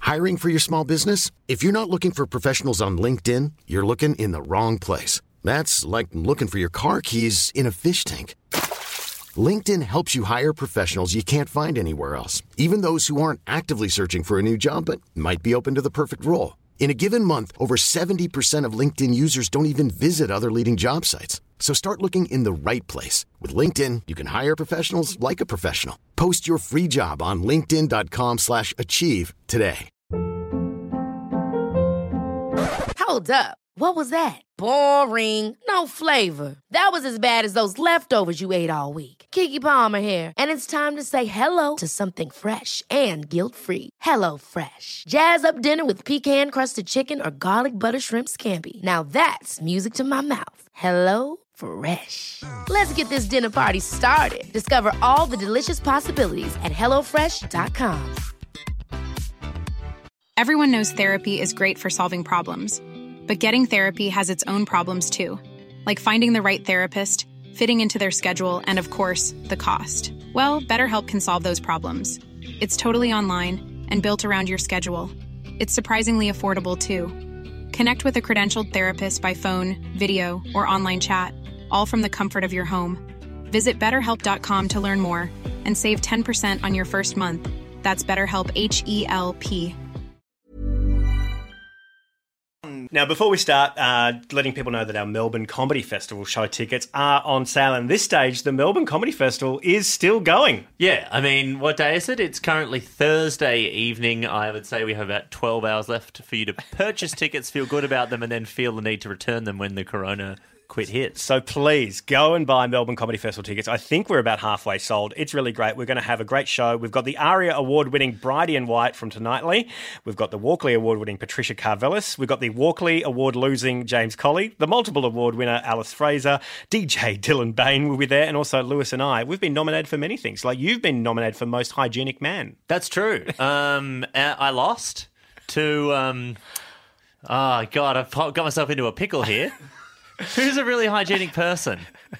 Hiring for your small business? If you're not looking for professionals on LinkedIn, you're looking in the wrong place. That's like looking for your car keys in a fish tank. LinkedIn helps you hire professionals you can't find anywhere else, even those who aren't actively searching for a new job but might be open to the perfect role. In a given month, over 70% of LinkedIn users don't even visit other leading job sites. So start looking in the right place. With LinkedIn, you can hire professionals like a professional. Post your free job on linkedin.com/achieve today. Hold up. What was that? Boring. No flavor. That was as bad as those leftovers you ate all week. Keke Palmer here. And it's time to say hello to something fresh and guilt-free. Hello Fresh. Jazz up dinner with pecan-crusted chicken or garlic butter shrimp scampi. Now that's music to my mouth. Hello Fresh. Let's get this dinner party started. Discover all the delicious possibilities at hellofresh.com. Everyone knows therapy is great for solving problems. But getting therapy has its own problems too, like finding the right therapist, fitting into their schedule, and of course, the cost. Well, BetterHelp can solve those problems. It's totally online and built around your schedule. It's surprisingly affordable too. Connect with a credentialed therapist by phone, video, or online chat, all from the comfort of your home. Visit BetterHelp.com to learn more and save 10% on your first month. That's BetterHelp, H-E-L-P. Now, before we start, letting people know that our Melbourne Comedy Festival show tickets are on sale. And at this stage, the Melbourne Comedy Festival is still going. Yeah, I mean, what day is it? It's currently Thursday evening. I would say we have about 12 hours left for you to purchase tickets, feel good about them, and then feel the need to return them when the corona quit hits. So please go and buy Melbourne Comedy Festival tickets. I think we're about halfway sold. It's really great. We're going to have a great show. We've got the ARIA award-winning Bridie and White from Tonightly. We've got the Walkley award-winning Patricia Carvelis. We've got the Walkley award-losing James Colley, the multiple award winner Alice Fraser, DJ Dylan Bain will be there, and also Lewis and I. We've been nominated for many things. Like, you've been nominated for Most Hygienic Man. That's true. I lost to... oh, God, I've got myself into a pickle here. Who's a really hygienic person?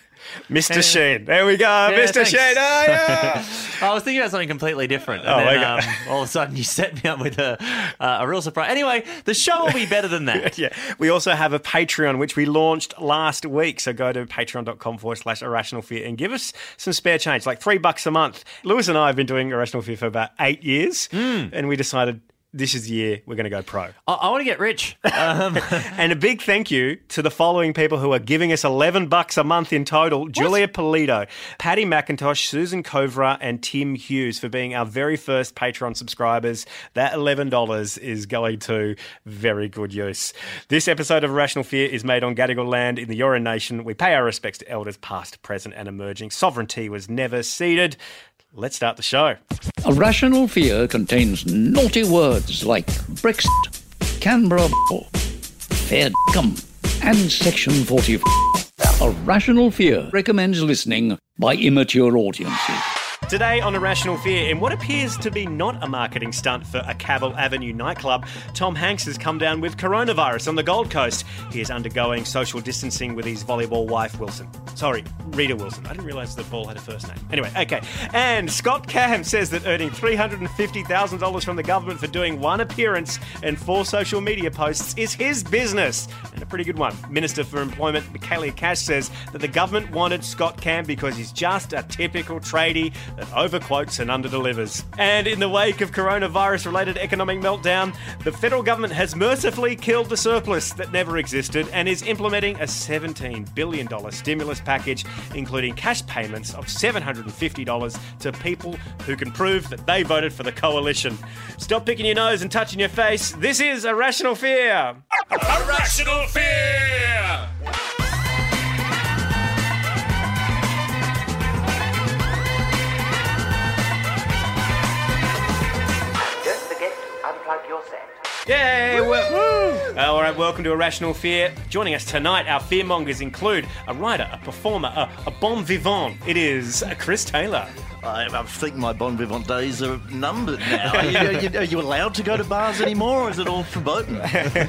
Mr. Sheen. There we go, yeah, Mr. Thanks. Sheen. Oh, yeah. I was thinking about something completely different. And then, all of a sudden you set me up with a real surprise. Anyway, the show will be better than that. Yeah. We also have a Patreon, which we launched last week. So go to patreon.com/Irrational Fear and give us some spare change, like $3 a month. Lewis and I have been doing Irrational Fear for about 8 years, and we decided this is the year we're going to go pro. I want to get rich. And a big thank you to the following people who are giving us $11 a month in total. What? Julia Polito, Patty McIntosh, Susan Kovra, and Tim Hughes for being our very first Patreon subscribers. That $11 is going to very good use. This episode of Irrational Fear is made on Gadigal land in the Eora Nation. We pay our respects to elders past, present and emerging. Sovereignty was never ceded. Let's start the show. Irrational Fear contains naughty words like Brexit, Canberra, fair and Section 44. Irrational Fear recommends listening by immature audiences. Today on Irrational Fear, in what appears to be not a marketing stunt for a Cavill Avenue nightclub, Tom Hanks has come down with coronavirus on the Gold Coast. He is undergoing social distancing with his volleyball wife, Rita Wilson. I didn't realise the ball had a first name. Anyway, okay. And Scott Cam says that earning $350,000 from the government for doing one appearance and 4 social media posts is his business. And a pretty good one. Minister for Employment, Michaelia Cash, says that the government wanted Scott Cam because he's just a typical tradie that overquotes and underdelivers. And in the wake of coronavirus-related economic meltdown, the federal government has mercifully killed the surplus that never existed and is implementing a $17 billion stimulus package, including cash payments of $750 to people who can prove that they voted for the coalition. Stop picking your nose and touching your face. This is Irrational Fear. Irrational Fear! Yay! All right, welcome to Irrational Fear. Joining us tonight, our fearmongers include a writer, a performer, a bon vivant. It is Chris Taylor. I think my bon vivant days are numbered now. Are you allowed to go to bars anymore, or is it all verboten?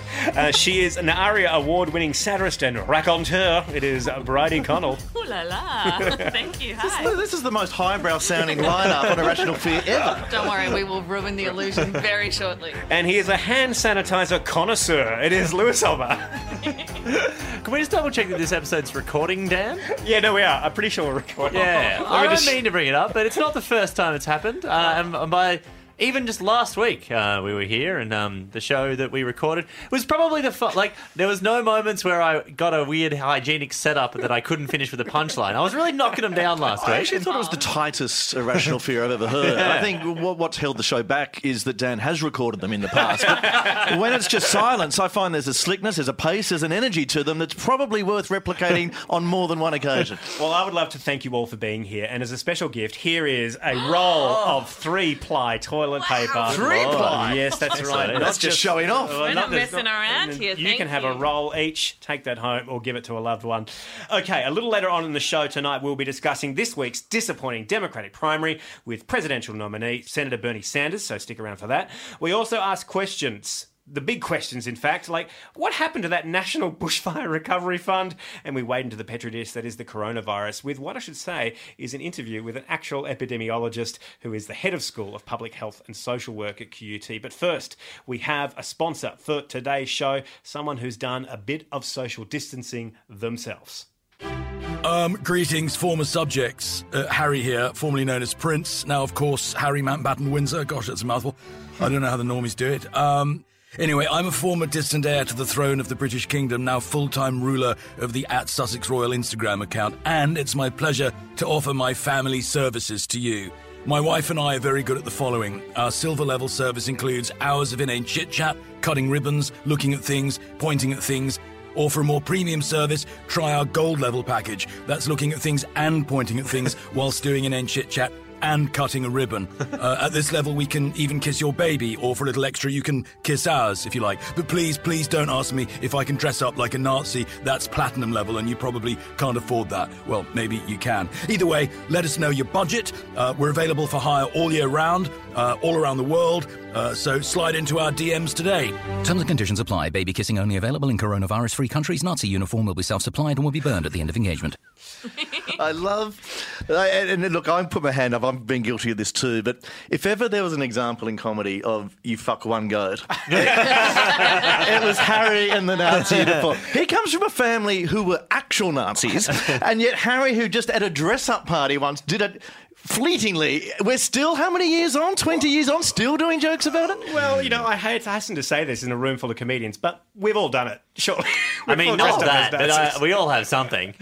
She is an ARIA award-winning satirist and raconteur. It is Bridie Connell. Ooh la la. Thank you. Hi. This is the most highbrow-sounding lineup on Irrational Fear ever. Don't worry, we will ruin the illusion very shortly. And he is a hand sanitizer connoisseur. It is Lewis Olver. Can we just double check that this episode's recording, Dan? Yeah, no, we are. I'm pretty sure we're recording. Yeah. I don't mean to bring it up, but it's not the first time it's happened. And by even just last week, we were here, and the show that we recorded was probably there was no moments where I got a weird hygienic setup that I couldn't finish with a punchline. I was really knocking them down last week. I actually thought it was the tightest Irrational Fear I've ever heard. I think what's held the show back is that Dan has recorded them in the past. But when it's just silence, I find there's a slickness, there's a pace, there's an energy to them that's probably worth replicating on more than one occasion. Well, I would love to thank you all for being here. And as a special gift, here is a roll of 3-ply toilet paper. 3-ply? Yes, that's right. That's just showing off. We're not messing around here, You can have a roll each, take that home, or give it to a loved one. Okay, a little later on in the show tonight, we'll be discussing this week's disappointing Democratic primary with presidential nominee Senator Bernie Sanders, so stick around for that. We also ask questions. The big questions, in fact, like what happened to that National Bushfire Recovery Fund? And we wade into the petri dish that is the coronavirus with what I should say is an interview with an actual epidemiologist who is the head of School of Public Health and Social Work at QUT. But first, we have a sponsor for today's show, someone who's done a bit of social distancing themselves. Greetings, former subjects. Harry here, formerly known as Prince. Now, of course, Harry Mountbatten Windsor. Gosh, that's a mouthful. I don't know how the normies do it. Anyway, I'm a former distant heir to the throne of the British Kingdom, now full-time ruler of the @Sussex Royal Instagram account, and it's my pleasure to offer my family services to you. My wife and I are very good at the following. Our silver level service includes hours of inane chit-chat, cutting ribbons, looking at things, pointing at things. Or for a more premium service, try our gold level package. That's looking at things and pointing at things whilst doing inane chit-chat and cutting a ribbon. At this level, we can even kiss your baby, or for a little extra, you can kiss ours, if you like. But please don't ask me if I can dress up like a Nazi. That's platinum level, and you probably can't afford that. Well, maybe you can. Either way, let us know your budget. We're available for hire all year round, all around the world. So slide into our DMs today. Terms and conditions apply. Baby kissing only available in coronavirus-free countries. Nazi uniform will be self-supplied and will be burned at the end of engagement. I love... And look, I put my hand up. I've been guilty of this too. But if ever there was an example in comedy of you fuck one goat, it was Harry and the Nazi uniform. He comes from a family who were actual Nazis, and yet Harry, who just at a dress-up party once did it... Fleetingly, we're still, how many years on? 20 years on, still doing jokes about it? Well, you know, I hasten to say this in a room full of comedians, but we've all done it, surely. I mean, not that, but we all have something.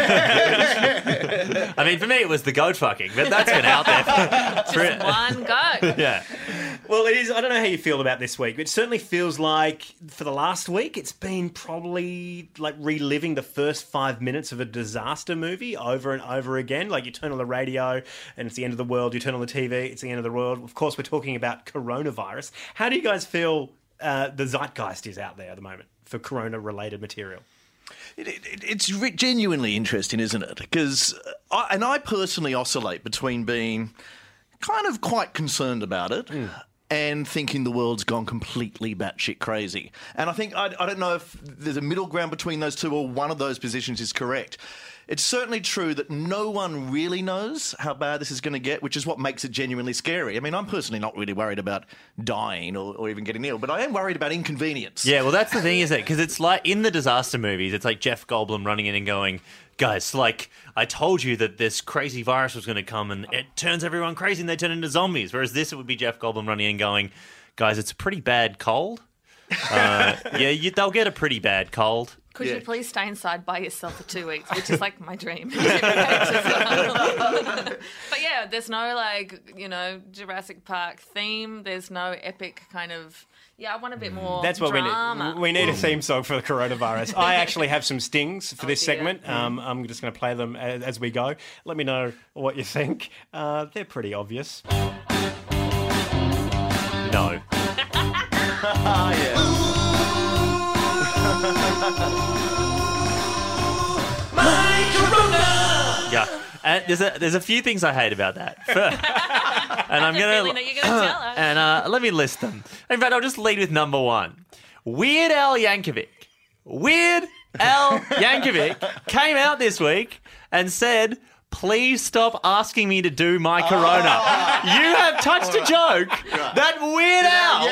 Yeah. I mean, for me, it was the goat fucking, but that's been out there. Just one goat. Yeah. Well, it is. I don't know how you feel about this week. It certainly feels like for the last week, it's been probably like reliving the first 5 minutes of a disaster movie over and over again. Like you turn on the radio and it's the end of the world. You turn on the TV, it's the end of the world. Of course, we're talking about coronavirus. How do you guys feel the zeitgeist is out there at the moment for corona-related material? It's genuinely interesting, isn't it? Because I personally oscillate between being kind of quite concerned about it and thinking the world's gone completely batshit crazy. And I think, I don't know if there's a middle ground between those two or one of those positions is correct. It's certainly true that no one really knows how bad this is going to get, which is what makes it genuinely scary. I mean, I'm personally not really worried about dying or even getting ill, but I am worried about inconvenience. Yeah, well, that's the thing, isn't it? Because it's like in the disaster movies, it's like Jeff Goldblum running in and going, guys, like, I told you that this crazy virus was going to come and it turns everyone crazy and they turn into zombies. Whereas this, it would be Jeff Goldblum running in and going, guys, it's a pretty bad cold. They'll get a pretty bad cold. Could you please stay inside by yourself for 2 weeks, which is like my dream. But yeah, there's no like, Jurassic Park theme. There's no epic kind of... Yeah, I want a bit more That's what drama. we need. We need a theme song for the coronavirus. I actually have some stings for this segment. I'm just going to play them as we go. Let me know what you think. They're pretty obvious. No. Yeah. there's a few things I hate about that. And I'm feeling that you're gonna tell us. And let me list them. In fact, I'll just lead with number one. Weird Al Yankovic. Weird Al Yankovic came out this week and said, please stop asking me to do my Corona. You have touched a joke that Weird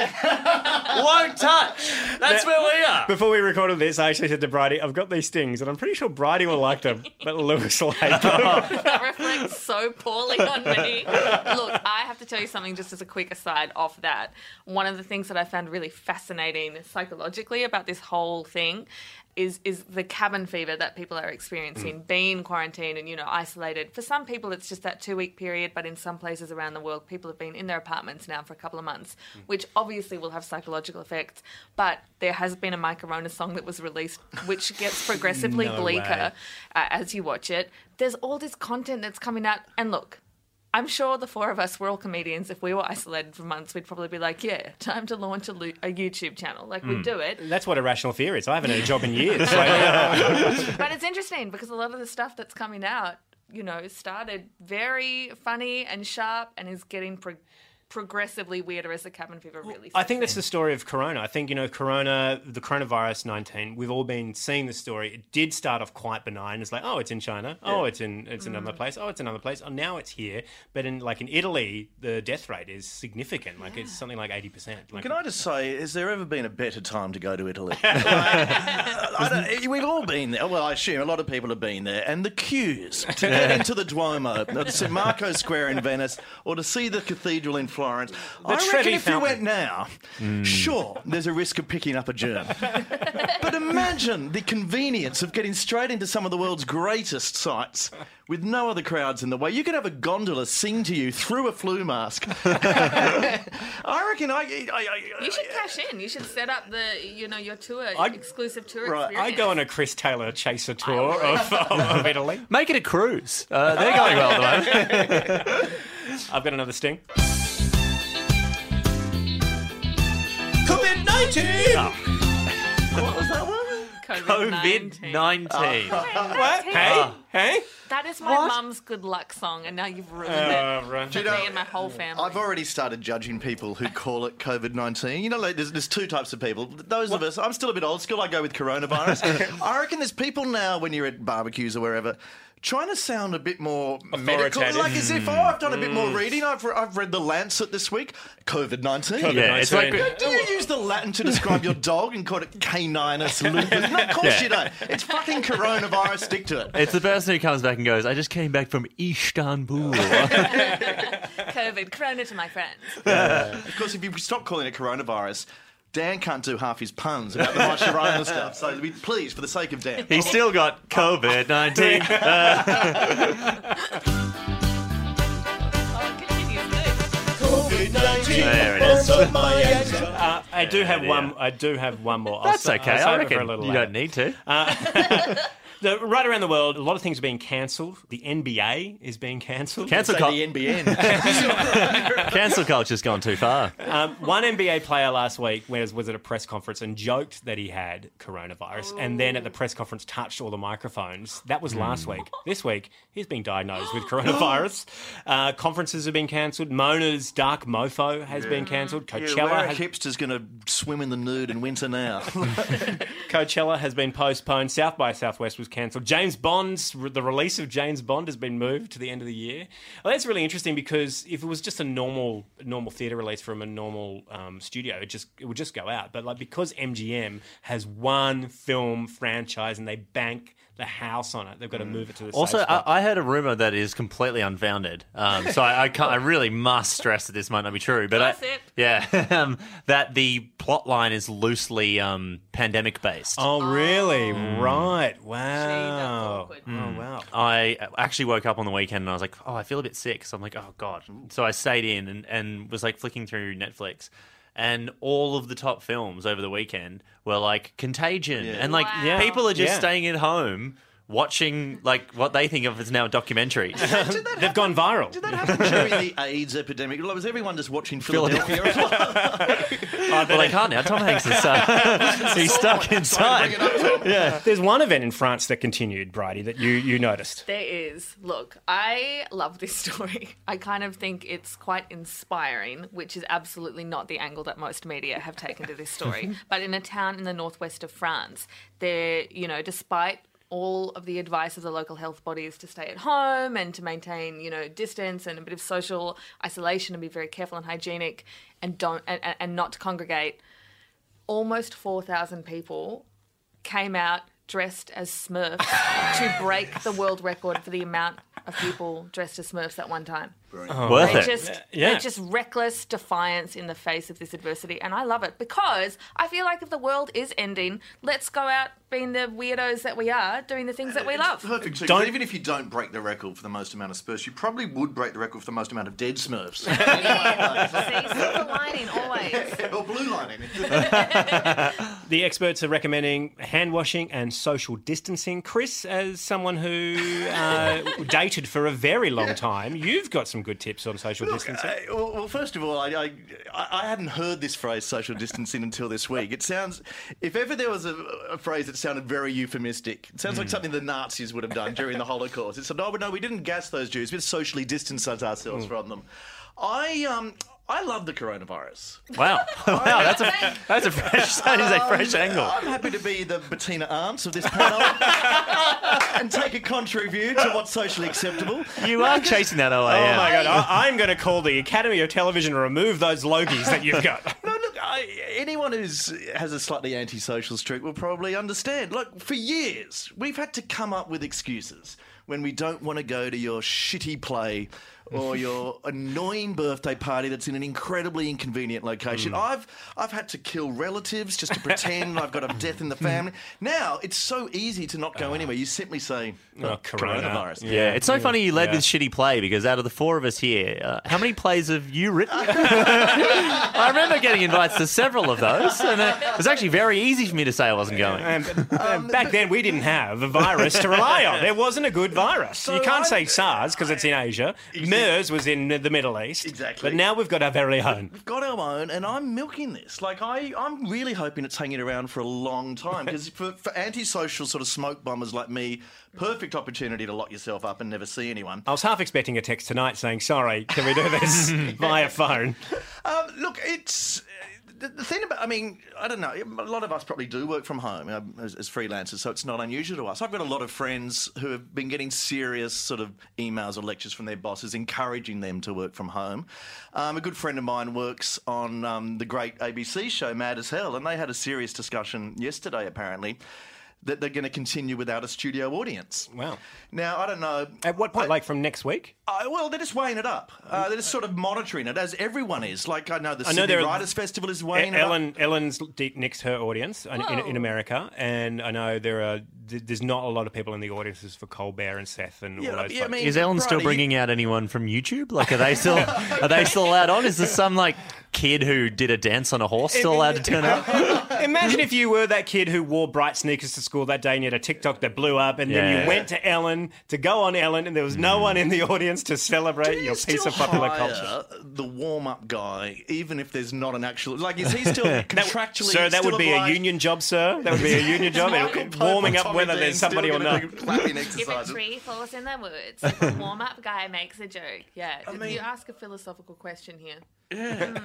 Al won't touch. That's where we are. Before we recorded this, I actually said to Bridie, I've got these things, and I'm pretty sure Bridie will like them, but Lewis will hate them. That reflects so poorly on me. Look, I have to tell you something just as a quick aside off that. One of the things that I found really fascinating psychologically about this whole thing is the cabin fever that people are experiencing, being quarantined and, isolated. For some people, it's just that 2-week period, but in some places around the world, people have been in their apartments now for a couple of months, which obviously will have psychological effects. But there has been a My Corona song that was released, which gets progressively bleaker as you watch it. There's all this content that's coming out. And look, I'm sure the four of us, we're all comedians. If we were isolated for months, we'd probably be like, yeah, time to launch a YouTube channel. Like, we'd do it. That's what Irrational Fear is. I haven't had a job in years. But it's interesting because a lot of the stuff that's coming out, started very funny and sharp and is getting progressively weirder as the cabin fever really I think that's the story of Corona. I think, Corona, the coronavirus 19, we've all been seeing the story. It did start off quite benign. It's like, oh, it's in China. Oh, it's another place. Oh, it's another place. Oh, now it's here. But in Italy, the death rate is significant. Like, it's something like 80%. Like, can I just say, has there ever been a better time to go to Italy? We've all been there. Well, I assume a lot of people have been there. And the queues to get into the Duomo, to St. Marco Square in Venice, or to see the cathedral in Florence. I reckon if you went now, sure, there's a risk of picking up a germ. But imagine the convenience of getting straight into some of the world's greatest sites with no other crowds in the way. You could have a gondola sing to you through a flu mask. I reckon you should cash in. You should set up your tour, exclusive tour experience. I go on a Chris Taylor chaser tour of Italy. Make it a cruise. They're going well at the moment. I've got another sting. COVID-19! What was that one? COVID-19. What? Hey? That is my mum's good luck song, and now you've ruined it for me and my whole family. I've already started judging people who call it COVID-19. There's two types of people. Those of us, I'm still a bit old school, I go with coronavirus. I reckon there's people now, when you're at barbecues or wherever, trying to sound a bit more medical, like as if, I've done a bit more reading. I've read The Lancet this week. COVID-19. Yeah, it's like, do you use the Latin to describe your dog and call it Caninus lupus? No, of course you don't. It's fucking coronavirus. Stick to it. It's the person who comes back and goes, I just came back from Istanbul. COVID, corona to my friends. Of course, if you stop calling it coronavirus, Dan can't do half his puns about the Mascherano stuff, so please, for the sake of Dan. He's still got COVID-19. COVID-19. There it is. I do have one more. That's okay. I reckon you you don't need to. Right around the world, a lot of things are being cancelled. The NBA is being cancelled. The NBN. Cancel culture's gone too far. One NBA player last week was at a press conference and joked that he had coronavirus, and then at the press conference touched all the microphones. That was last week. This week, he's been diagnosed with coronavirus. Conferences have been cancelled. Mona's Dark Mofo has been cancelled. Coachella where are hipsters going to swim in the nude in winter now? Coachella has been postponed. South by Southwest was cancelled. The release of James Bond has been moved to the end of the year. Well, that's really interesting because if it was just a normal theatre release from a normal studio, it would just go out. But because MGM has one film franchise and they bank the house on it, they've got to move it to the Also, safe spot. I heard a rumour that is completely unfounded. So I really must stress that this might not be true. But that the plot line is loosely pandemic based. Oh, really? Right. Gee, Wow. that's awkward. Oh, wow. I actually woke up on the weekend and I was like, I feel a bit sick. So I'm like, oh, God. So I stayed in and was like flicking through Netflix. And all of the top films over the weekend were like Contagion. And like Wow. people are just staying at home watching like what they think of as now documentaries. They've gone viral. Did that happen during the AIDS epidemic? Was everyone just watching Philadelphia? Well, they can't now. Tom Hanks is he's stuck inside. Yeah. There's one event in France that continued, Bridie, that you noticed. There is. Look, I love this story. I kind of think it's quite inspiring, which is absolutely not the angle that most media have taken to this story. But in a town in the northwest of France, there, despite all of the advice of the local health bodies to stay at home and to maintain, distance and a bit of social isolation and be very careful and hygienic and not to congregate, almost 4,000 people came out dressed as Smurfs to break the world record for the amount of people dressed as Smurfs at one time. Worth it. They're just reckless defiance in the face of this adversity, and I love it because I feel like if the world is ending, let's go out being the weirdos that we are, doing the things that we love. Perfect. So even if you don't break the record for the most amount of Smurfs, you probably would break the record for the most amount of dead Smurfs. See, silver lining always. Or blue lining. The experts are recommending hand washing and social distancing. Chris, as someone who dated for a very long time, you've got some good tips on social distancing. Well, first of all, I hadn't heard this phrase social distancing until this week. It sounds, if ever there was a phrase that sounded very euphemistic, it sounds like something the Nazis would have done during the Holocaust. It's no, we didn't gas those Jews. We socially distanced ourselves from them. I love the coronavirus. Wow, that's a fresh angle. I'm happy to be the Bettina Arndt of this panel and take a contrary view to what's socially acceptable. You are chasing that away. Oh my God, I'm going to call the Academy of Television to remove those logies that you've got. No, look, anyone who has a slightly antisocial streak will probably understand. Look, for years, we've had to come up with excuses when we don't want to go to your shitty play or your annoying birthday party that's in an incredibly inconvenient location. I've had to kill relatives just to pretend I've got a death in the family. Now, it's so easy to not go anywhere. You simply say, coronavirus. Yeah, it's so funny you led with shitty play because out of the four of us here, how many plays have you written? I remember getting invites to several of those, and it was actually very easy for me to say I wasn't going. Back then, we didn't have a virus to rely on. There wasn't a good virus. So you can't say SARS because it's in Asia. MERS was in the Middle East. Exactly. But now we've got our very own. We've got our own, and I'm milking this. Like, I'm really hoping it's hanging around for a long time, because for antisocial sort of smoke bombers like me, perfect opportunity to lock yourself up and never see anyone. I was half expecting a text tonight saying, sorry, can we do this via phone? Look, it's... The thing about, I don't know, a lot of us probably do work from home as freelancers, so it's not unusual to us. I've got a lot of friends who have been getting serious sort of emails or lectures from their bosses encouraging them to work from home. A good friend of mine works on the great ABC show Mad as Hell, and they had a serious discussion yesterday, apparently, that they're going to continue without a studio audience. Wow. Now, I don't know... At what point, like from next week? Well, they're just weighing it up. They're just sort of monitoring it, as everyone is. Like, I know the Sydney Writers' Festival is weighing it up. Ellen's next her audience in America, and I know there's not a lot of people in the audiences for Colbert and Seth and all those folks. Is Ellen still bringing out anyone from YouTube? Like, are they still allowed on? Is there some, like, kid who did a dance on a horse still allowed to turn up? Imagine if you were that kid who wore bright sneakers to school that day and you had a TikTok that blew up, and then you went to Ellen to go on Ellen, and there was no one in the audience to celebrate your piece of popular culture. The warm-up guy, even if there's not an actual... Like, is he still contractually... Sir, that would be a union job, sir. That would be a union job. Warming up whether there's somebody or not. If a tree falls in the woods, the warm-up guy makes a joke. Yeah, you ask a philosophical question here. Yeah.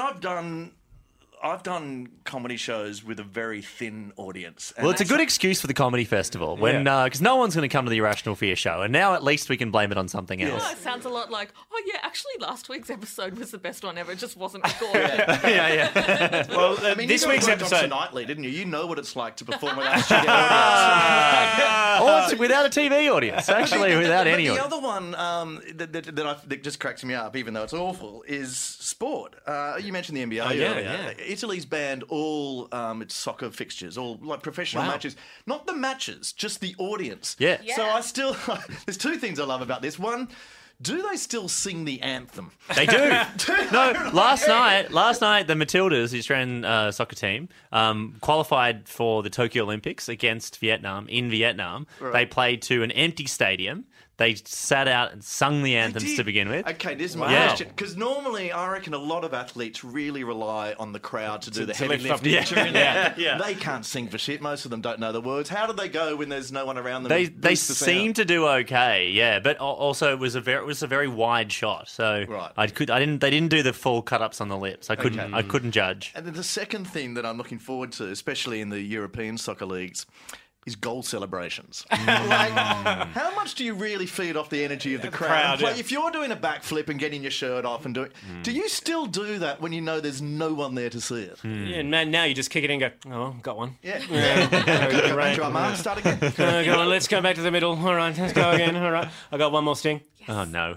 I've done comedy shows with a very thin audience. Well, it's a good excuse for the comedy festival when because no one's going to come to the Irrational Fear show, and now at least we can blame it on something else. Oh, it sounds a lot like, actually last week's episode was the best one ever. It just wasn't recorded. yeah. Well, this week's episode nightly, didn't you? You know what it's like to perform without a studio audience. Or without a TV audience, actually, without any audience. The other one that just cracks me up, even though it's awful, is sport. You mentioned the NBA earlier. Italy's banned all its soccer fixtures, all like professional matches. Not the matches, just the audience. Yeah. So there's two things I love about this. One, Do they still sing the anthem? They do. No, last night, the Matildas, the Australian soccer team, qualified for the Tokyo Olympics against Vietnam in Vietnam. Right. They played to an empty stadium. They sat out and sung the anthems to begin with. Okay, this is my question. Because normally, I reckon a lot of athletes really rely on the crowd to do the heavy lifting. They can't sing for shit. Most of them don't know the words. How do they go when there's no one around them? They seem to do okay, yeah. But also, it was a very wide shot. So they didn't do the full cut ups on the lips. I couldn't judge. And then the second thing that I'm looking forward to, especially in the European soccer leagues, is goal celebrations. How much do you really feed off the energy of the crowd? If you're doing a backflip and getting your shirt off and doing, do you still do that when you know there's no one there to see it? Yeah, man, now you just kick it in and go, oh, got one. Yeah. Go back to our mark, start again. Go on, let's go back to the middle. All right, let's go again. All right, I got one more sting. Yes. Oh, no.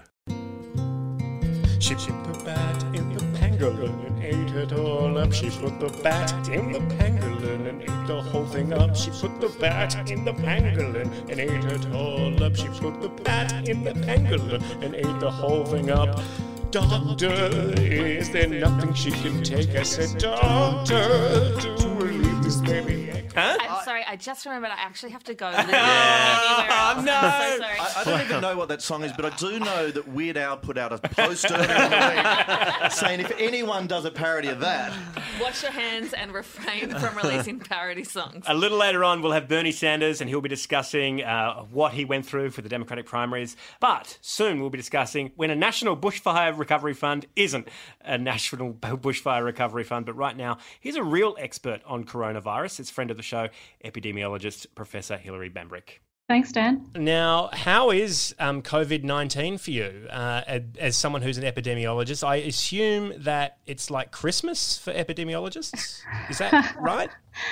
She put the bat in the pangolin and ate it all up. She put the bat in the pangolin and ate the whole thing up. She put the bat in the pangolin and ate it all up. She put the bat in the pangolin and ate the whole thing up. Doctor, is there nothing she can take? I said, Doctor, to relieve this baby. Huh? I'm sorry, I just remembered I actually have to go anywhere else. No! I'm so sorry. I don't even know what that song is, but I do know that Weird Al put out a post earlier in the week saying if anyone does a parody of that... Wash your hands and refrain from releasing parody songs. A little later on, we'll have Bernie Sanders, and he'll be discussing what he went through for the Democratic primaries. But soon we'll be discussing when a national bushfire recovery fund isn't a national bushfire recovery fund. But right now, here's a real expert on coronavirus. It's friend of the show, epidemiologist Professor Hilary Bambrick. Thanks, Dan. Now, how is COVID-19 for you as someone who's an epidemiologist? I assume that it's like Christmas for epidemiologists. Is that right?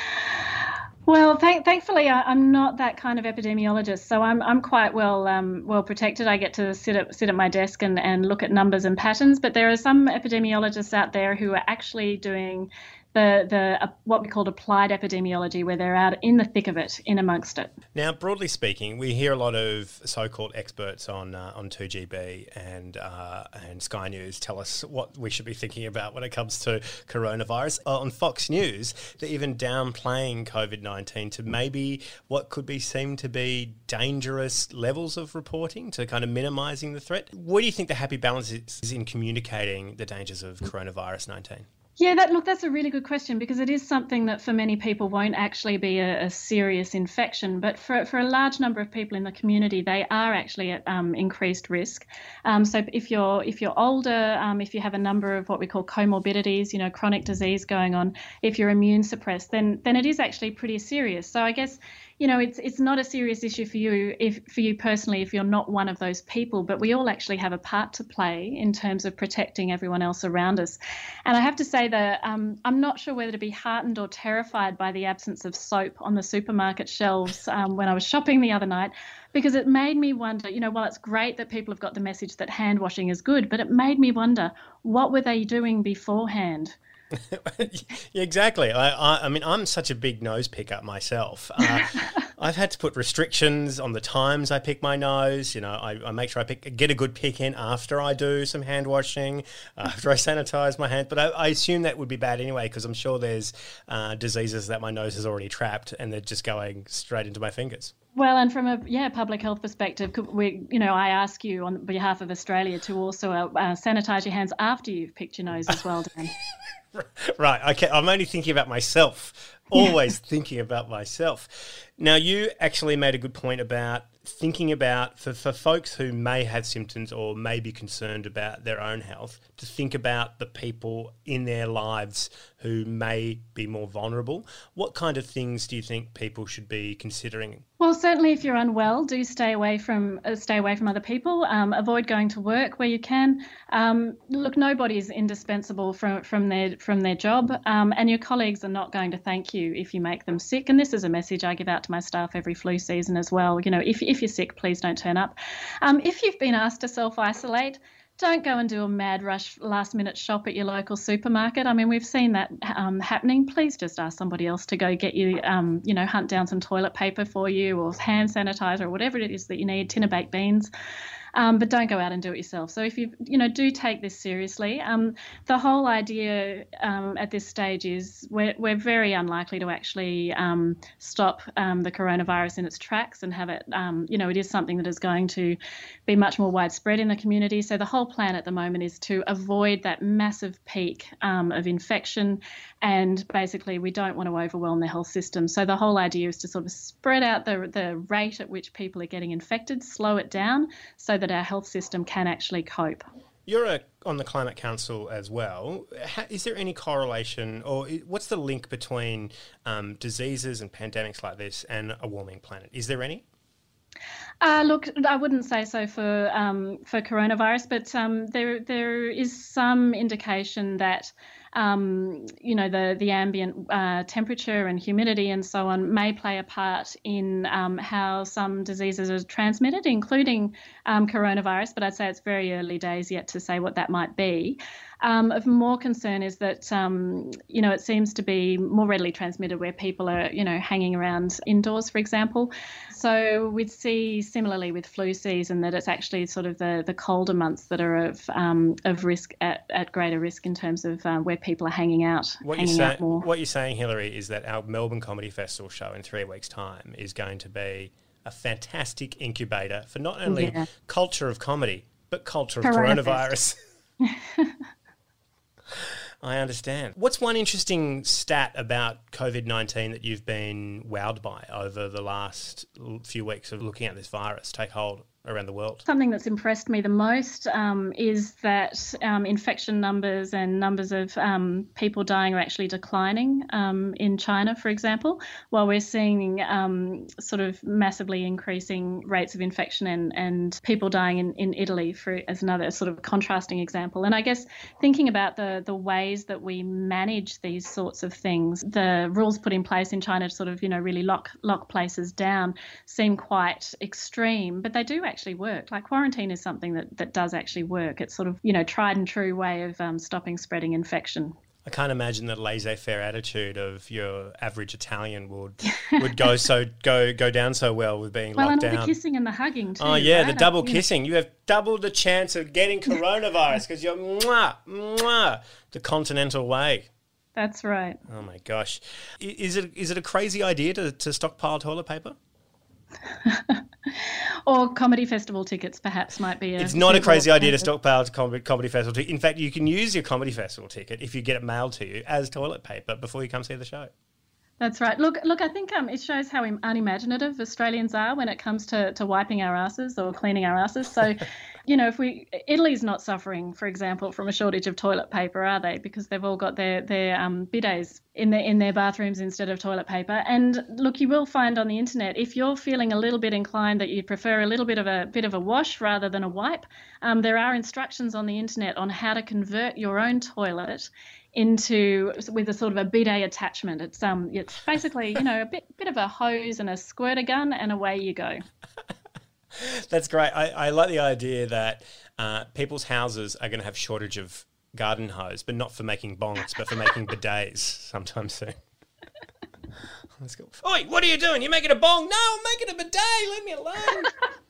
Well, thankfully, I'm not that kind of epidemiologist, so I'm quite well protected. I get to sit at my desk and look at numbers and patterns. But there are some epidemiologists out there who are actually doing the what we call applied epidemiology, where they're out in the thick of it, in amongst it. Now, broadly speaking, we hear a lot of so-called experts on 2GB and Sky News tell us what we should be thinking about when it comes to coronavirus. On Fox News, they're even downplaying COVID-19 to maybe what could be seen to be dangerous levels of reporting, to kind of minimising the threat. What do you think the happy balance is in communicating the dangers of coronavirus 19? Yeah, that's a really good question, because it is something that for many people won't actually be a serious infection. But for a large number of people in the community, they are actually at increased risk. So if you're older, if you have a number of what we call comorbidities, chronic disease going on, if you're immune suppressed, then it is actually pretty serious. So I guess, it's not a serious issue for you personally if you're not one of those people, but we all actually have a part to play in terms of protecting everyone else around us. And I have to say that I'm not sure whether to be heartened or terrified by the absence of soap on the supermarket shelves when I was shopping the other night, because it made me wonder, while it's great that people have got the message that hand washing is good, but it made me wonder, what were they doing beforehand? Yeah, exactly. I mean, I'm such a big nose picker myself. I've had to put restrictions on the times I pick my nose. I make sure I get a good pick in after I do some hand washing, after I sanitize my hand. But I assume that would be bad anyway, because I'm sure there's diseases that my nose has already trapped and they're just going straight into my fingers. Well, and from a public health perspective, I ask you on behalf of Australia to also sanitize your hands after you've picked your nose as well, Dan. Right, okay, I'm only thinking about myself, always thinking about myself. Now, you actually made a good point about thinking about, for folks who may have symptoms or may be concerned about their own health, to think about the people in their lives who may be more vulnerable. What kind of things do you think people should be considering? Well, certainly if you're unwell, do stay away from other people. Avoid going to work where you can. Look, nobody's indispensable from their job, and your colleagues are not going to thank you if you make them sick. And this is a message I give out to my staff every flu season as well. If you're sick, please don't turn up. If you've been asked to self-isolate, don't go and do a mad rush last-minute shop at your local supermarket. I mean, we've seen that happening. Please just ask somebody else to go get you, hunt down some toilet paper for you or hand sanitizer or whatever it is that you need, tin of baked beans. but don't go out and do it yourself. So if you do take this seriously, the whole idea at this stage is we're very unlikely to actually stop the coronavirus in its tracks and have it. It is something that is going to be much more widespread in the community. So the whole plan at the moment is to avoid that massive peak of infection, and basically we don't want to overwhelm the health system. So the whole idea is to sort of spread out the rate at which people are getting infected, slow it down so that our health system can actually cope. You're on the Climate Council as well. Is there any correlation, or what's the link between diseases and pandemics like this and a warming planet? Is there any? Look, I wouldn't say so for coronavirus, but there is some indication that the ambient temperature and humidity and so on may play a part in how some diseases are transmitted, including coronavirus. But I'd say it's very early days yet to say what that might be. Of more concern is that, it seems to be more readily transmitted where people are, hanging around indoors, for example. So we'd see similarly with flu season that it's actually sort of the colder months that are of risk, at greater risk in terms of where people are hanging out more. What you're saying, Hilary, is that our Melbourne Comedy Festival show in 3 weeks' time is going to be a fantastic incubator for not only culture of comedy, but culture of coronavirus. I understand. What's one interesting stat about COVID-19 that you've been wowed by over the last few weeks of looking at this virus take hold around the world? Something that's impressed me the most is that infection numbers and numbers of people dying are actually declining in China, for example, while we're seeing sort of massively increasing rates of infection and people dying in Italy as another sort of contrasting example. And I guess thinking about the ways that we manage these sorts of things, the rules put in place in China to sort of, really lock places down seem quite extreme, but they do actually work. Like quarantine is something that does actually work. It's sort of, tried and true way of stopping spreading infection. I can't imagine that laissez-faire attitude of your average Italian would go down so well with being locked down. Well, and all the kissing and the hugging too. Oh yeah, right? the double kissing. You have double the chance of getting coronavirus because you're the continental way. That's right. Oh my gosh, is it a crazy idea to stockpile toilet paper? Or comedy festival tickets perhaps might be It's not a crazy idea to stockpile comedy festival ticket. In fact, you can use your comedy festival ticket if you get it mailed to you as toilet paper before you come see the show. That's right. Look, I think it shows how unimaginative Australians are when it comes to wiping our asses or cleaning our asses. So, Italy's not suffering, for example, from a shortage of toilet paper, are they? Because they've all got their bidets in their bathrooms instead of toilet paper. And look, you will find on the internet, if you're feeling a little bit inclined that you prefer a little bit of a wash rather than a wipe, there are instructions on the internet on how to convert your own toilet with a sort of a bidet attachment. It's basically a bit of a hose and a squirter gun, and away you go. That's great. I like the idea that people's houses are going to have shortage of garden hose, but not for making bongs, but for making bidets sometime soon. Let's go. Oi, what are you doing? You're making a bong? No, I'm making a bidet. Leave me alone.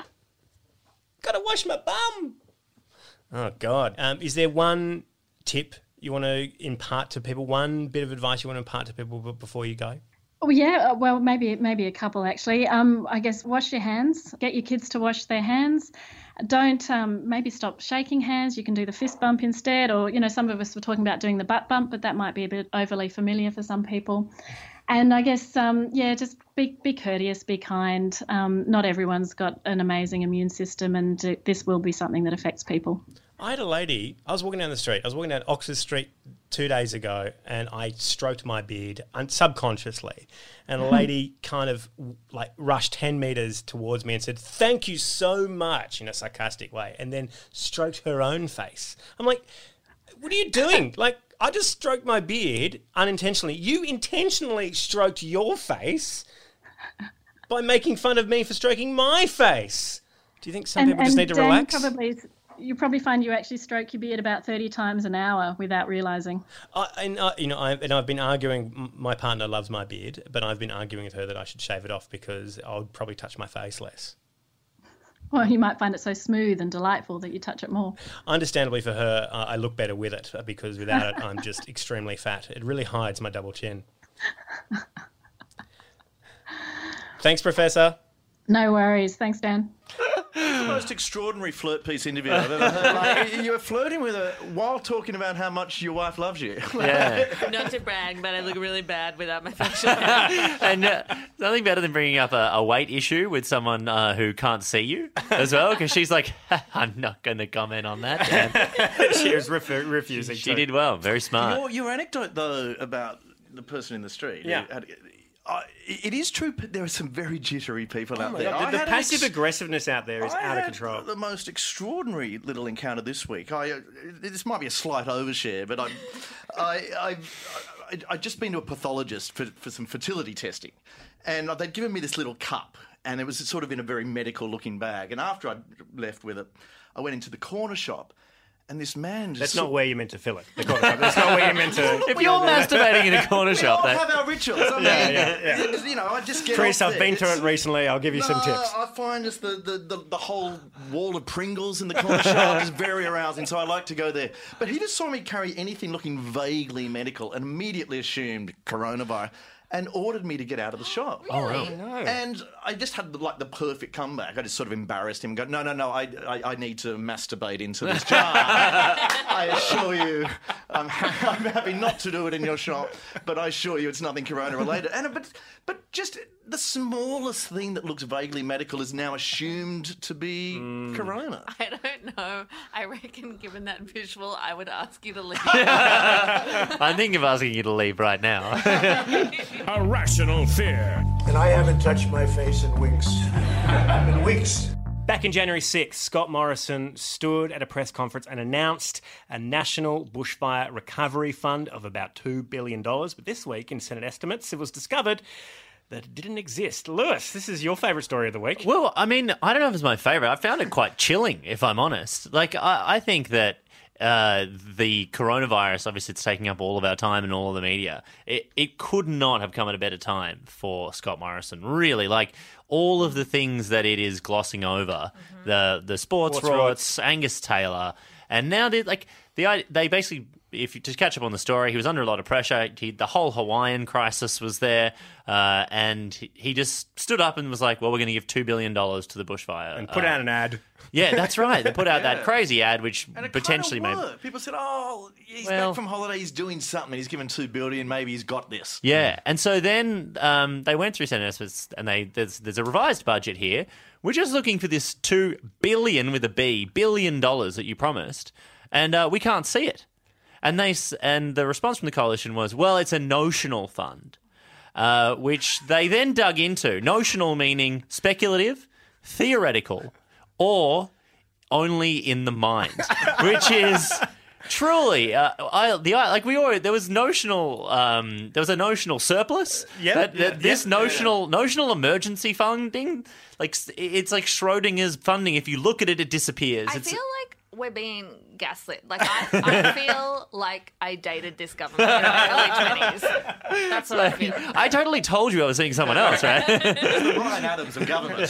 Got to wash my bum. Oh God. Is there one tip you want to impart to people? One bit of advice you want to impart to people before you go? Oh yeah, well maybe a couple actually. I guess wash your hands. Get your kids to wash their hands. Don't maybe stop shaking hands. You can do the fist bump instead, or some of us were talking about doing the butt bump, but that might be a bit overly familiar for some people. And I guess just be courteous, be kind. Not everyone's got an amazing immune system, and this will be something that affects people. I had a lady, I was walking down the street. I was walking down Oxford Street 2 days ago, and I stroked my beard subconsciously. And a lady kind of rushed 10 metres towards me and said, "Thank you so much," in a sarcastic way, and then stroked her own face. I'm like, what are you doing? I just stroked my beard unintentionally. You intentionally stroked your face by making fun of me for stroking my face. Do you think some people just need to relax? You probably find you actually stroke your beard about 30 times an hour without realising. I've been arguing. My partner loves my beard, but I've been arguing with her that I should shave it off because I would probably touch my face less. Or you might find it so smooth and delightful that you touch it more. Understandably for her, I look better with it because without it, I'm just extremely fat. It really hides my double chin. Thanks, Professor. No worries. Thanks, Dan. The most extraordinary flirt piece interview I've ever heard. Like, you were flirting with her while talking about how much your wife loves you. Yeah. Not to brag, but I look really bad without my facial hair. And nothing better than bringing up a weight issue with someone who can't see you as well, because she's like, I'm not going to comment on that, Dan. She was refusing. She did well. Very smart. Your anecdote, though, about the person in the street. Yeah. It is true, but there are some very jittery people out there. God, the passive aggressiveness out there is out of control. The most extraordinary little encounter this week. This might be a slight overshare, but I'd just been to a pathologist for some fertility testing, and they'd given me this little cup, and it was sort of in a very medical-looking bag. And after I'd left with it, I went into the corner shop. And this man just... That's not where you're meant to fill it. The corner shop. That's not where you're meant to... If you're masturbating in a corner shop... We all have our rituals. I mean, yeah. You know, I just get Chris, off I've been through it recently. I'll give you some tips. I find just the whole wall of Pringles in the corner shop is very arousing, so I like to go there. But he just saw me carry anything looking vaguely medical and immediately assumed coronavirus. And ordered me to get out of the shop. Really? Oh, no. And I just had the perfect comeback. I just sort of embarrassed him and go, no, I need to masturbate into this jar. I assure you, I'm happy not to do it in your shop, but I assure you it's nothing corona related. But just the smallest thing that looks vaguely medical is now assumed to be corona. I don't know. I reckon, given that visual, I would ask you to leave. I'm thinking of asking you to leave right now. A rational fear. And I haven't touched my face in weeks. In weeks. Back in January 6th, Scott Morrison stood at a press conference and announced a national bushfire recovery fund of about $2 billion. But this week, in Senate estimates, it was discovered that it didn't exist. Lewis, this is your favourite story of the week. Well, I mean, I don't know if it's my favourite. I found it quite chilling, if I'm honest. Like, I think that the coronavirus, obviously, it's taking up all of our time and all of the media. It could not have come at a better time for Scott Morrison. Really, like all of the things that it is glossing over, the sports rorts, Angus Taylor, and now they basically. If you, to catch up on the story, he was under a lot of pressure. The whole Hawaiian crisis was there, and he just stood up and was like, well, we're going to give $2 billion to the bushfire. And put out an ad. Yeah, that's right. They put out that crazy ad, which And it potentially kind made... of worked. People said, he's back from holiday, he's doing something, he's given $2 billion, maybe he's got this. Yeah, and so then they went through Senate estimates, and there's a revised budget here. We're just looking for this $2 billion with a B, billion dollars that you promised, and we can't see it. And the response from the coalition was, well, it's a notional fund, which they then dug into. Notional meaning speculative, theoretical, or only in the mind, which is truly there was a notional surplus. Notional emergency funding, like it's like Schrodinger's funding. If you look at it, it disappears. I feel like we're being gaslit. Like I feel like I dated this government in my early 20s. That's what I feel. I totally told you I was seeing someone else, right? It's the Bryan Adams of government.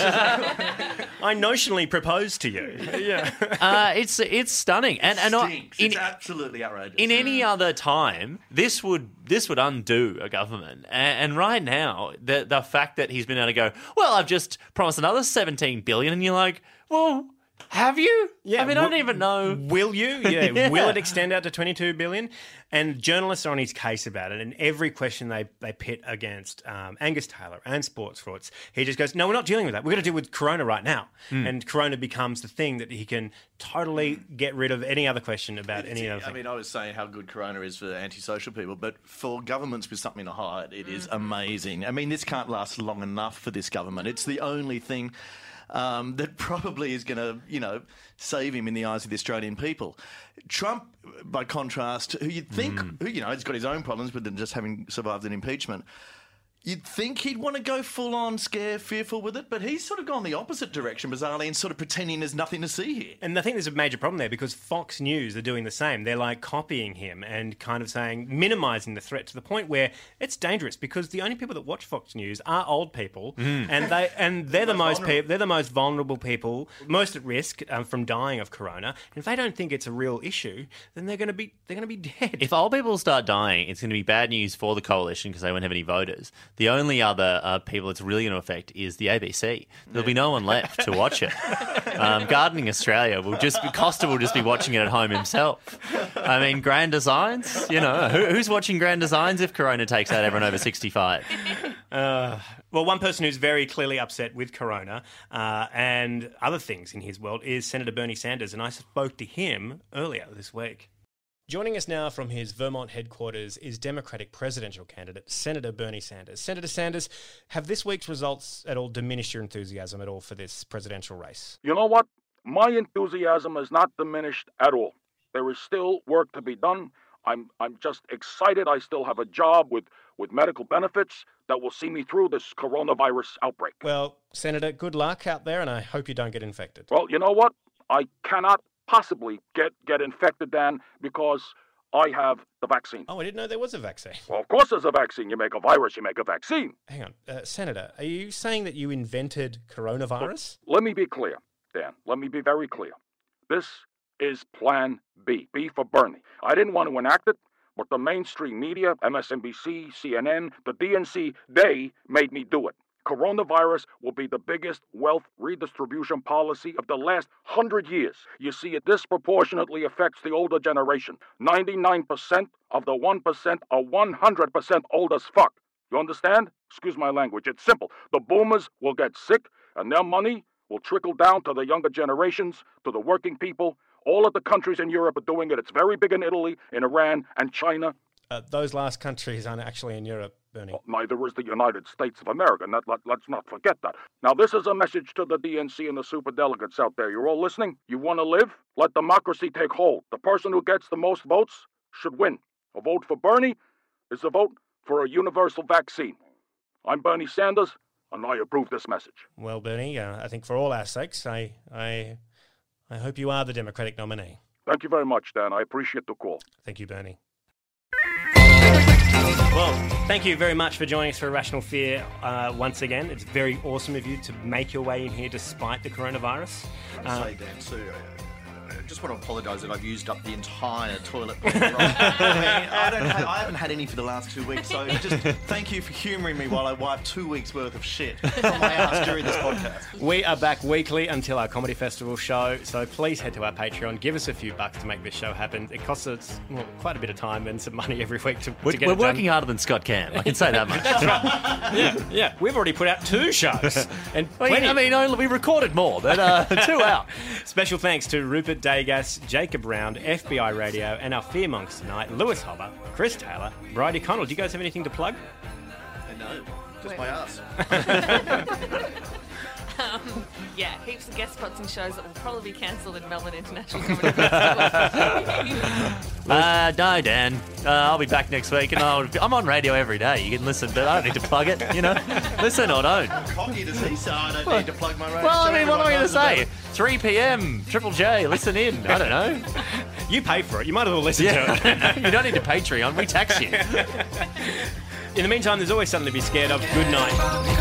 I notionally proposed to you. Yeah. It's stunning, and it's absolutely outrageous. In any other time, this would undo a government, and right now, the fact that he's been able to go, well, I've just promised another $17 billion, and you're like, well. Have you? Yeah. I mean, I don't even know. Will you? Yeah. Will it extend out to $22 billion? And journalists are on his case about it. And every question they pit against Angus Taylor and sports frauds, he just goes, no, we're not dealing with that. We're going to deal with corona right now. And corona becomes the thing that he can totally get rid of any other question about any other thing. I mean, I was saying how good corona is for antisocial people, but for governments with something to hide, it is amazing. I mean, this can't last long enough for this government. It's the only thing... that probably is going to, save him in the eyes of the Australian people. Trump, by contrast, who you'd think, has got his own problems with just having survived an impeachment, You'd think he'd want to go full on scare, fearful with it, but he's sort of gone the opposite direction, bizarrely, and sort of pretending there's nothing to see here. And I think there's a major problem there because Fox News are doing the same. They're like copying him and kind of saying, minimising the threat to the point where it's dangerous because the only people that watch Fox News are old people, and they're the most vulnerable people, most at risk from dying of corona. And if they don't think it's a real issue, then they're going to be dead. If old people start dying, it's going to be bad news for the coalition because they won't have any voters. The only other people it's really going to affect is the ABC. There'll be no one left to watch it. Gardening Australia Costa will just be watching it at home himself. I mean, Grand Designs, who's watching Grand Designs if Corona takes out everyone over 65? Well, one person who's very clearly upset with corona and other things in his world is Senator Bernie Sanders, and I spoke to him earlier this week. Joining us now from his Vermont headquarters is Democratic presidential candidate Senator Bernie Sanders. Senator Sanders, have this week's results at all diminished your enthusiasm at all for this presidential race? You know what? My enthusiasm is not diminished at all. There is still work to be done. I'm just excited. I still have a job with medical benefits that will see me through this coronavirus outbreak. Well, Senator, good luck out there, and I hope you don't get infected. Well, you know what? I cannot possibly get infected, Dan, because I have the vaccine. Oh, I didn't know there was a vaccine. Well, of course there's a vaccine. You make a virus, you make a vaccine. Hang on. Senator, are you saying that you invented coronavirus? Well, let me be clear, Dan. Let me be very clear. This is Plan B. B for Bernie. I didn't want to enact it, but the mainstream media, MSNBC, CNN, the DNC, they made me do it. Coronavirus will be the biggest wealth redistribution policy of the last 100 years. You see, it disproportionately affects the older generation. 99% of the 1% are 100% old as fuck. You understand? Excuse my language. It's simple. The boomers will get sick, and their money will trickle down to the younger generations, to the working people. All of the countries in Europe are doing it. It's very big in Italy, in Iran, and China. Those last countries aren't actually in Europe, Bernie. Well, neither is the United States of America. Let's not forget that. Now, this is a message to the DNC and the superdelegates out there. You're all listening? You want to live? Let democracy take hold. The person who gets the most votes should win. A vote for Bernie is a vote for a universal vaccine. I'm Bernie Sanders, and I approve this message. Well, Bernie, I think for all our sakes, I hope you are the Democratic nominee. Thank you very much, Dan. I appreciate the call. Thank you, Bernie. Well, thank you very much for joining us for Irrational Fear once again. It's very awesome of you to make your way in here despite the coronavirus. Say, Dan, too, I just want to apologise that I've used up the entire toilet paper roll. I haven't had any for the last 2 weeks, so just thank you for humouring me while I wipe 2 weeks' worth of shit from my ass during this podcast. We are back weekly until our comedy festival show, so please head to our Patreon, give us a few bucks to make this show happen. It costs us quite a bit of time and some money every week to get it done. We're working harder than Scott can, I can say that much. That's right. Yeah. We've already put out 2 shows. And we recorded more, but 2 out. Special thanks to Rupert Degas, Jacob Round, FBI Radio, and our Fear Monks tonight, Lewis Hobber, Chris Taylor, Bridie Connell. Do you guys have anything to plug? No, just my ass. Heaps of guest spots and shows that will probably be cancelled in Melbourne International Comedy Festival. No, Dan. I'll be back next week, and I'm on radio every day. You can listen, but I don't need to plug it, Listen or don't. How cocky does he say I don't need to plug my radio? Well, I mean, what am I going to say? 3 p.m, Triple J, listen in. I don't know. You pay for it. You might as well listen to it. You don't need to Patreon. We tax you. In the meantime, there's always something to be scared of. Good night.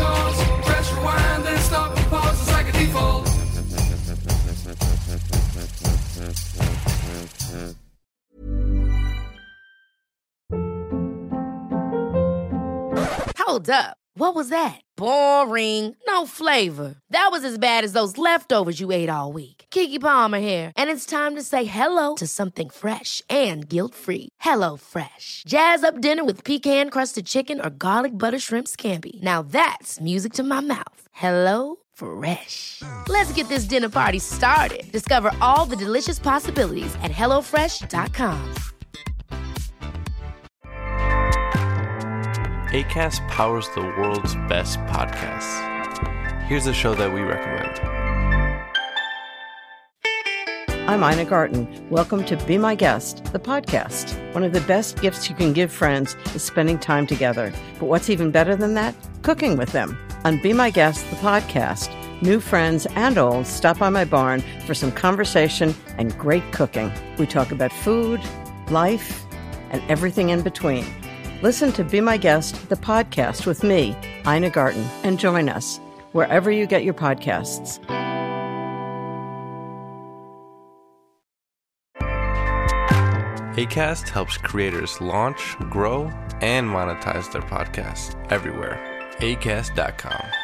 Hold up. What was that? Boring. No flavor. That was as bad as those leftovers you ate all week. Keke Palmer here. And it's time to say hello to something fresh and guilt-free. Hello Fresh. Jazz up dinner with pecan-crusted chicken or garlic butter shrimp scampi. Now that's music to my mouth. Hello Fresh. Let's get this dinner party started. Discover all the delicious possibilities at HelloFresh.com. Acast powers the world's best podcasts. Here's a show that we recommend. I'm Ina Garten. Welcome to Be My Guest, the podcast. One of the best gifts you can give friends is spending time together. But what's even better than that? Cooking with them. On Be My Guest, the podcast, new friends and old stop by my barn for some conversation and great cooking. We talk about food, life, and everything in between. Listen to Be My Guest, the podcast with me, Ina Garten, and join us wherever you get your podcasts. Acast helps creators launch, grow, and monetize their podcasts everywhere. Acast.com.